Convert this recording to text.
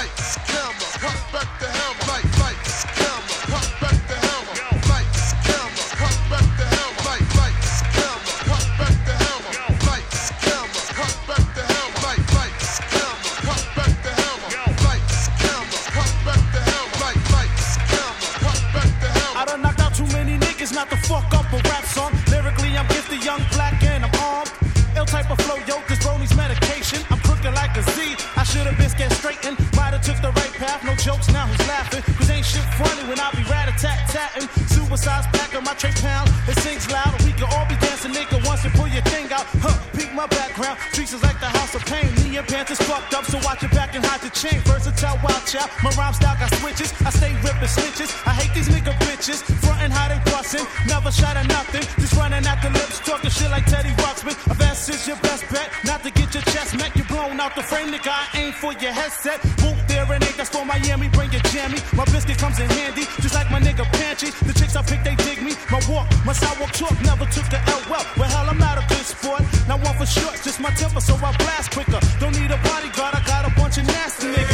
Lights, camera, pop back the hammer. Lights, camera, pop back the hammer. Lights, camera, pop back the hammer. Lights, camera, pop back the hammer. Lights, camera, pop back the hammer. Lights, camera, pop back the hammer. Lights, camera, pop back the hammer. Lights, camera, pop back the hammer. I done knocked out too many niggas not to fuck up a rap song. Lyrically, I'm gifted, young, black, and I'm armed. Ill type of flow, yo, this brony's medication. I'm crooked like a Z. I should've been scared straightened. Might've took the right path, no jokes, now who's laughing? Cause ain't shit funny when I be rat-a-tat-tatting. Suicide's back on my tray pound. It sings loud, we can all be dancing, nigga, once you pull your thing out. Peek my background. Streets is like the house of pain. Me and pants is fucked up, so watch your back and hide your chain. Versatile, wild child. My rhyme style got switches. I stay ripping snitches. I hate these nigga bitches. Frontin' how they bustin'. Never shot at nothing. Just running out the lips, talking shit like Teddy Ruxpin. A vest is your best bet. Not to get your chest met. You're blown out the frame, nigga. I aim for your headset. Whoop there and ain't that's for Miami. Bring your jammy. My biscuit comes in handy. Just like my nigga Pantry. The chicks I pick, they dig me. My walk, my sidewalk talk. Never took the L well. Well, hell, I'm not a good sport. Not one for short. Just my temper, so I blast quicker. Don't need a bodyguard. I got a bunch of nasty niggas.